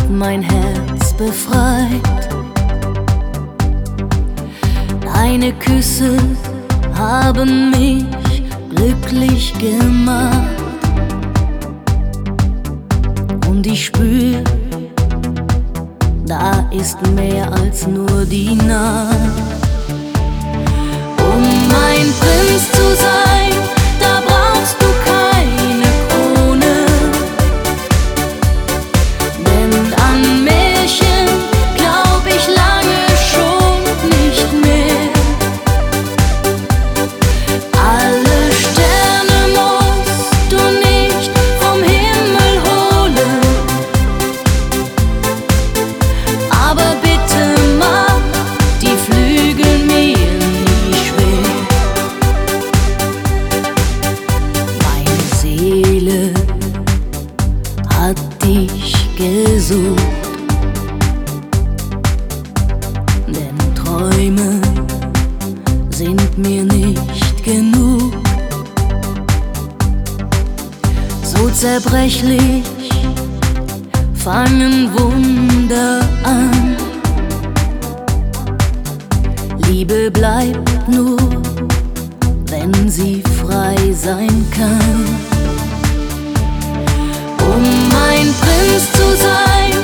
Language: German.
mein Herz befreit. Deine Küsse haben mich glücklich gemacht. Und ich spür, da ist mehr als nur die Nacht. Um mein Prinz zu sein, da brauchst du keine Krone, denn an Märchen glaub ich lange schon nicht mehr. Alle Sterne musst du nicht vom Himmel holen, aber bitte mach die Flügel mir nie schwer. Meine Seele hat dich gesucht, denn Träume sind mir nicht genug. So zerbrechlich fangen Wunder an. Liebe bleibt nur, wenn sie frei sein kann. Um mein Prinz zu sein,